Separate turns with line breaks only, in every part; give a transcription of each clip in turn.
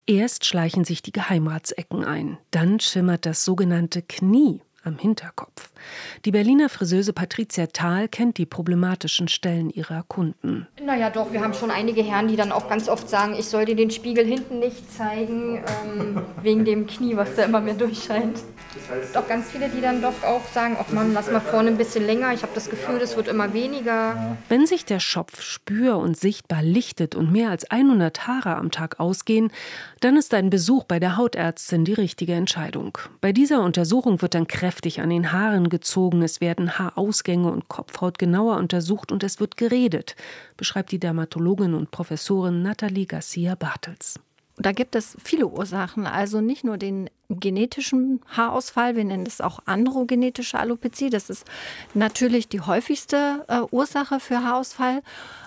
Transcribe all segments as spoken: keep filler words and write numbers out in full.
Erst schleichen sich die Geheimratsecken ein, dann schimmert das sogenannte Knie am Hinterkopf. Die Berliner Friseuse Patricia Thal kennt die problematischen Stellen ihrer Kunden.
Naja doch, wir haben schon einige Herren, die dann auch ganz oft sagen, ich soll dir den Spiegel hinten nicht zeigen, ähm, wegen dem Knie, was da immer mehr durchscheint. Doch ganz viele, die dann doch auch sagen, ach Mann, lass mal vorne ein bisschen länger, ich habe das Gefühl, das wird immer weniger.
Wenn sich der Schopf spür- und sichtbar lichtet und mehr als hundert Haare am Tag ausgehen, dann ist ein Besuch bei der Hautärztin die richtige Entscheidung. Bei dieser Untersuchung wird dann kräftig an den Haaren gezogen, es werden Haarausgänge und Kopfhaut genauer untersucht und es wird geredet, beschreibt die Dermatologin und Professorin Nathalie Garcia-Bartels.
Da gibt es viele Ursachen, also nicht nur den genetischen Haarausfall, wir nennen das auch androgenetische Alopezie. Das ist natürlich die häufigste äh, Ursache für Haarausfall.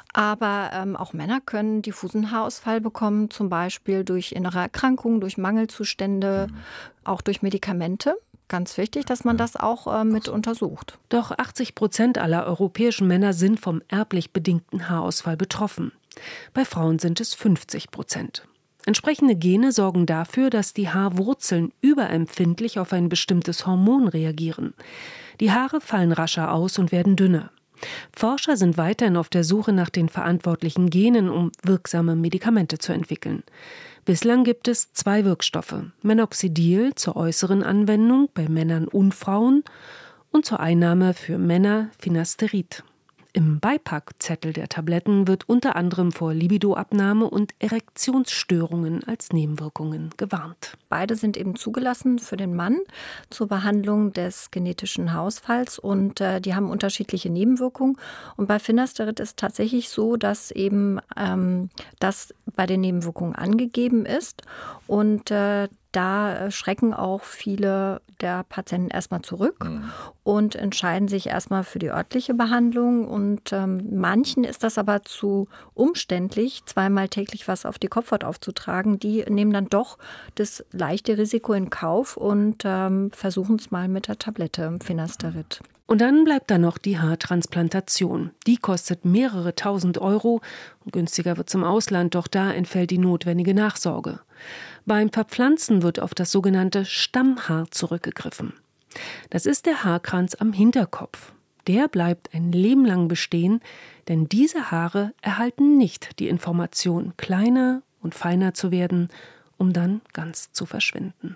Aber ähm, auch Männer können diffusen Haarausfall bekommen, zum Beispiel durch innere Erkrankungen, durch Mangelzustände, auch durch Medikamente. Ganz wichtig, dass man das auch äh, mit untersucht.
Doch achtzig Prozent aller europäischen Männer sind vom erblich bedingten Haarausfall betroffen. Bei Frauen sind es fünfzig Prozent. Entsprechende Gene sorgen dafür, dass die Haarwurzeln überempfindlich auf ein bestimmtes Hormon reagieren. Die Haare fallen rascher aus und werden dünner. Forscher sind weiterhin auf der Suche nach den verantwortlichen Genen, um wirksame Medikamente zu entwickeln. Bislang gibt es zwei Wirkstoffe: Minoxidil zur äußeren Anwendung bei Männern und Frauen und zur Einnahme für Männer Finasterid. Im Beipackzettel der Tabletten wird unter anderem vor Libidoabnahme und Erektionsstörungen als Nebenwirkungen gewarnt.
Beide sind eben zugelassen für den Mann zur Behandlung des genetischen Haarausfalls und äh, die haben unterschiedliche Nebenwirkungen. Und bei Finasterid ist tatsächlich so, dass eben ähm, das bei den Nebenwirkungen angegeben ist und äh, da schrecken auch viele der Patienten erstmal zurück mhm. und entscheiden sich erstmal für die örtliche Behandlung. Und ähm, manchen ist das aber zu umständlich, zweimal täglich was auf die Kopfhaut aufzutragen. Die nehmen dann doch das leichte Risiko in Kauf und ähm, versuchen es mal mit der Tablette Finasterid.
Und dann bleibt da noch die Haartransplantation. Die kostet mehrere tausend Euro. Günstiger wird es im Ausland, doch da entfällt die notwendige Nachsorge. Beim Verpflanzen wird auf das sogenannte Stammhaar zurückgegriffen. Das ist der Haarkranz am Hinterkopf. Der bleibt ein Leben lang bestehen, denn diese Haare erhalten nicht die Information, kleiner und feiner zu werden, um dann ganz zu verschwinden.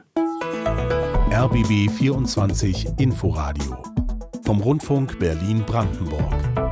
R B B vierundzwanzig Inforadio vom Rundfunk Berlin-Brandenburg.